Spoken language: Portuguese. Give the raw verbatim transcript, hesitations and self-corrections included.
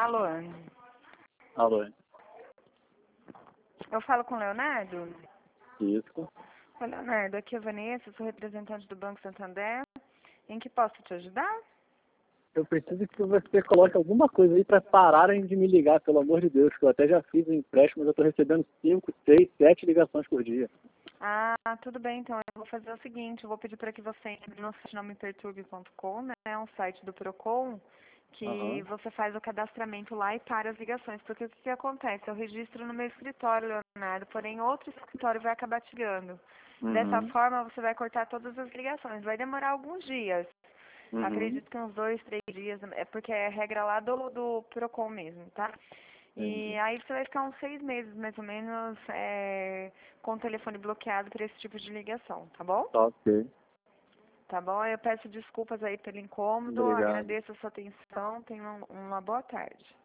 Alô? Alô? Eu falo com o Leonardo? Isso. Oi, Leonardo, aqui é a Vanessa, sou representante do Banco Santander. Em que posso te ajudar? Eu preciso que você coloque alguma coisa aí para pararem de me ligar, pelo amor de Deus, que eu até já fiz um empréstimo, mas eu estou recebendo cinco, seis, sete ligações por dia. Ah, tudo bem, então eu vou fazer o seguinte, eu vou pedir para que você entre no site nome perturbe ponto com, né? É um site do Procon, que Aham. você faz o cadastramento lá e para as ligações. Porque o que, que acontece? Eu registro no meu escritório, Leonardo, porém outro escritório vai acabar te ligando. Dessa Uhum. forma, você vai cortar todas as ligações. Vai demorar alguns dias. Uhum. Acredito que uns dois, três dias, é porque é regra lá do, do Procon mesmo, tá? E Entendi. aí você vai ficar uns seis meses, mais ou menos, é, com o telefone bloqueado para esse tipo de ligação, tá bom? Tá ok. Tá bom? Eu peço desculpas aí pelo incômodo, Obrigado. agradeço a sua atenção, tenha um- uma boa tarde.